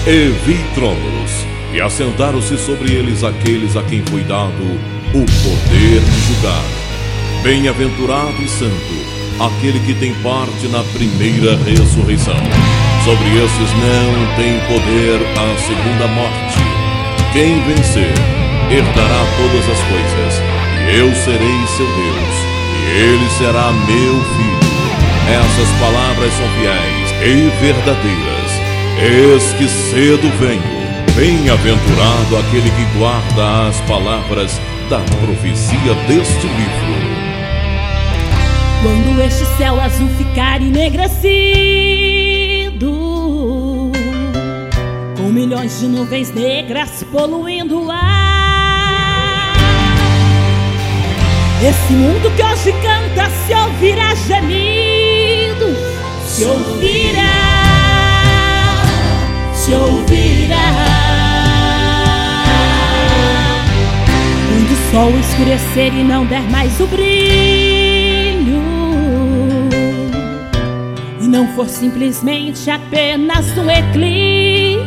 E vi tronos, e assentaram-se sobre eles aqueles a quem foi dado o poder de julgar. Bem-aventurado e santo aquele que tem parte na primeira ressurreição. Sobre esses não tem poder a segunda morte. Quem vencer, herdará todas as coisas, e eu serei seu Deus, e ele será meu filho. Essas palavras são fiéis e verdadeiras. Eis que cedo venho. Bem-aventurado aquele que guarda as palavras da profecia deste livro. Quando este céu azul ficar enegrecido, com milhões de nuvens negras poluindo o ar, esse mundo que hoje canta se ouvirá gemidos, se ouvirá. Quando o sol escurecer e não der mais o brilho, e não for simplesmente apenas um eclipse,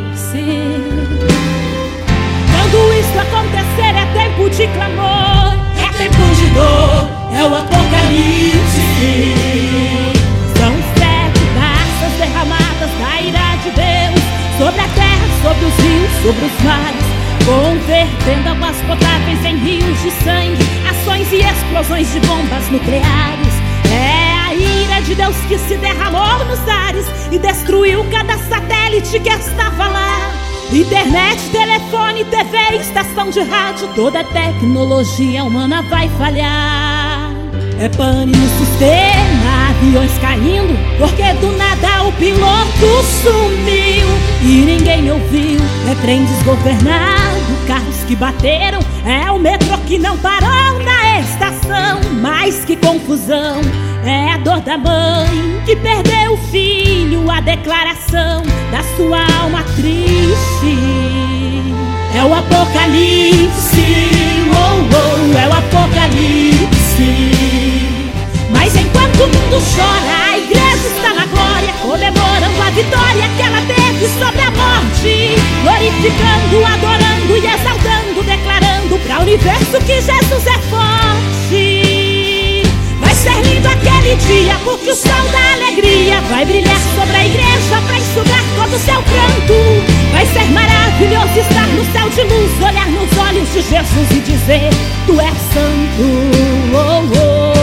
quando isso acontecer é tempo de clamor, é tempo de dor, é o apocalipse. São 7 taças derramadas da ira de Deus sobre a terra, sobre os rios, sobre os mares, convertendo águas potáveis em rios de sangue, ações e explosões de bombas nucleares. É a ira de Deus que se derramou nos ares e destruiu cada satélite que estava lá. Internet, telefone, TV, estação de rádio, toda a tecnologia humana vai falhar. É pane no sistema, aviões caindo, porque do nada o piloto sumiu e ninguém ouviu. É trem desgovernado, carros que bateram, é o metrô que não parou na estação. Mais que confusão, é a dor da mãe que perdeu o filho, a declaração da sua alma triste. É o apocalipse, é o apocalipse. Mas enquanto o mundo chora, a igreja está na glória, comemorando a vitória que ela teve sobre a morte, glorificando, adorando e exaltando, declarando para o universo que Jesus é forte. Vai ser lindo aquele dia, porque o sol da alegria vai brilhar sobre a igreja para enxugar todo o seu pranto. Vai ser maravilhoso estar no céu de luz, olhar nos olhos de Jesus e dizer: Tu és santo, oh, oh.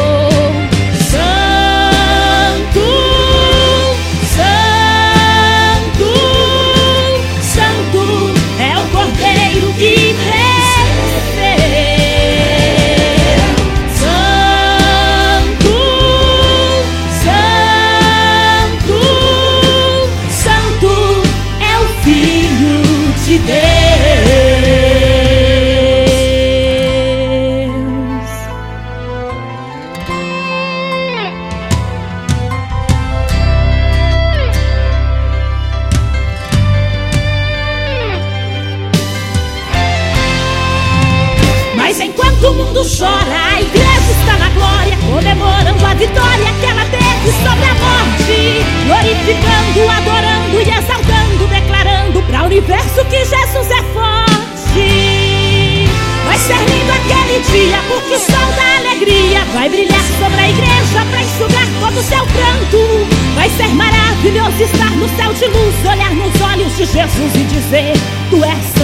Mas enquanto o mundo chora, a igreja está na glória, comemorando a vitória que ela teve sobre a morte, glorificando, adorando e exaltando, declarando para o universo que Jesus é forte. Vai ser lindo aquele dia, porque o sol da alegria vai brilhar sobre a igreja para enxugar todo o seu pranto. Vai ser maravilhoso estar no céu de luz, olhar nos olhos de Jesus e dizer: Tu és